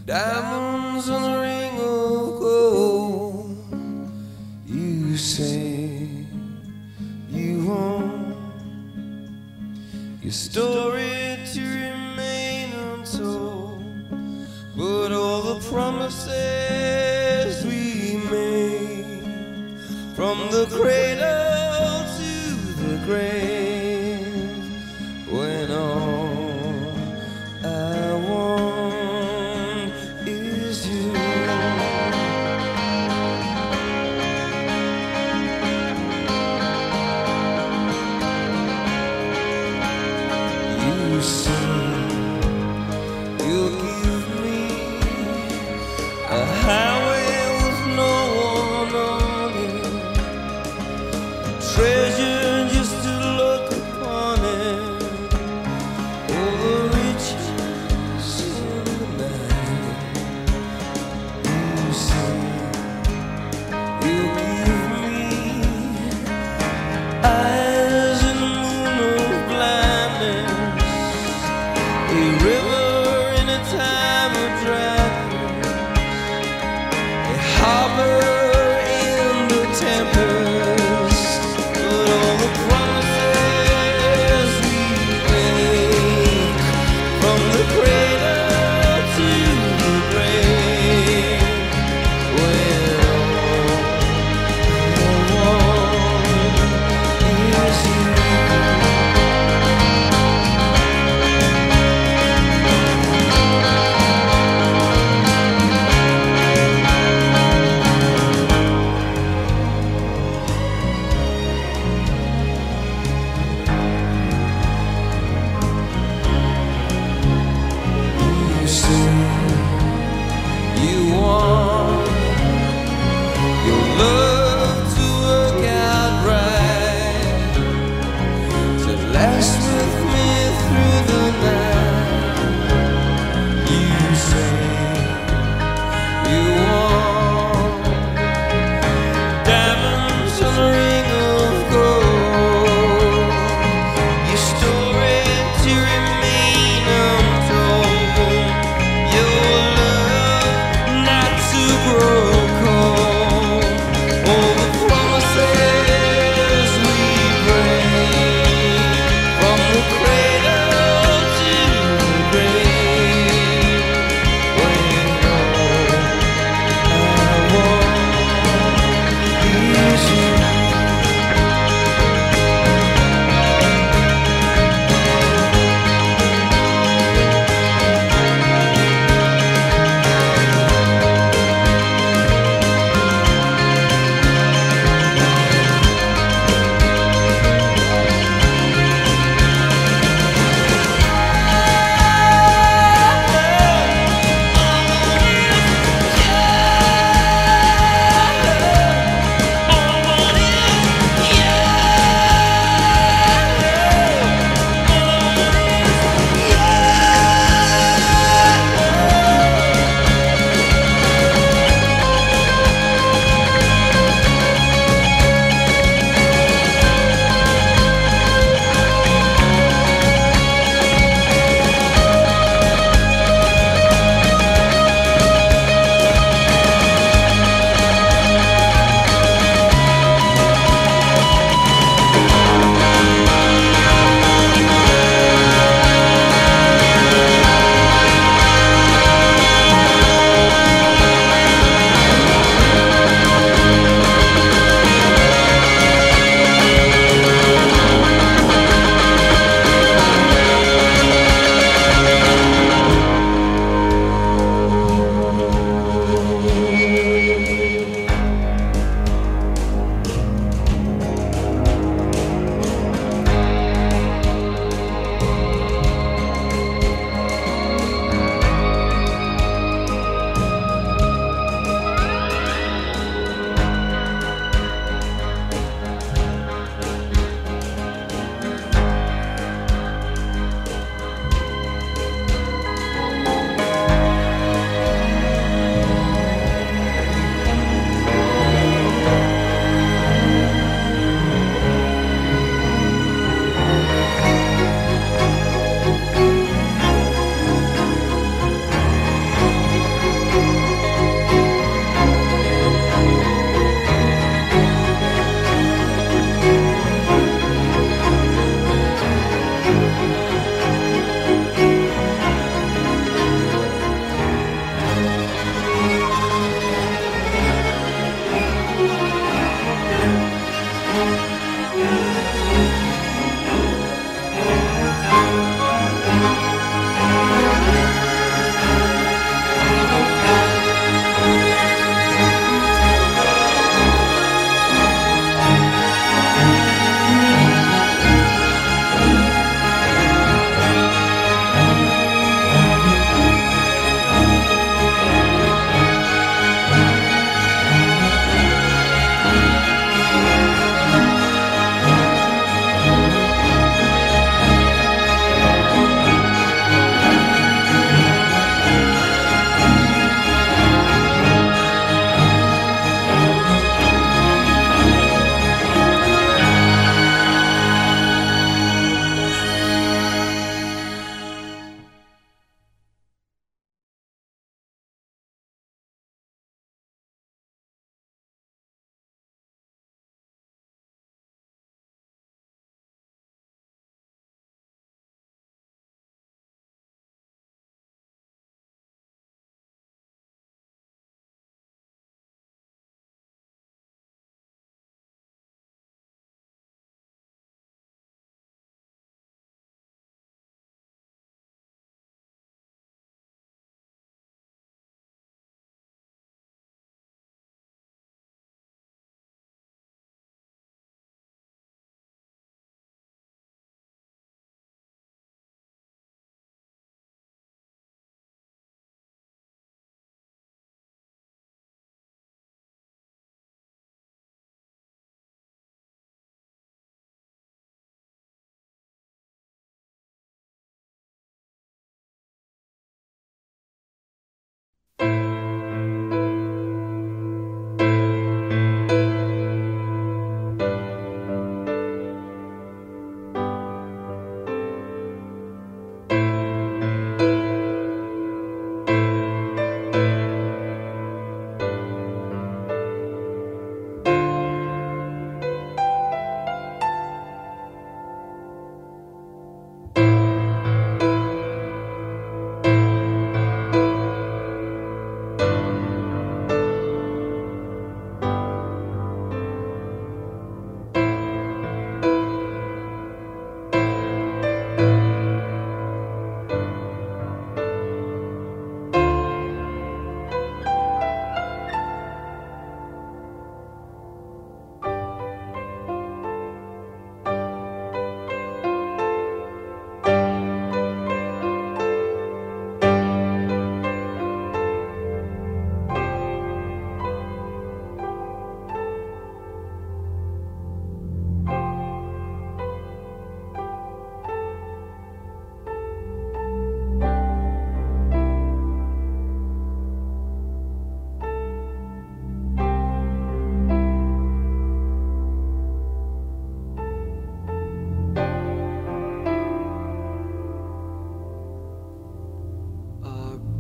Diamonds on a ring of gold. You say you want your story to remain untold, but all the promises we made, from the cradle to the grave, when all I want is you. You say you'll give me a highway with no one on it, treasure just to look upon it, all the riches in the night. You say you'll give me eyes in the moon of blindness, a river in a time of dryness, a harbor in the tempest, but all the promises we make, from the cradle to the grave, when all I want is you. You say you want your love to work out right, to last with me through the night. You say you want diamonds on a ring of gold, your story to remain untold,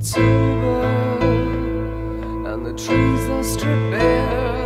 October, and the trees are stripped bare.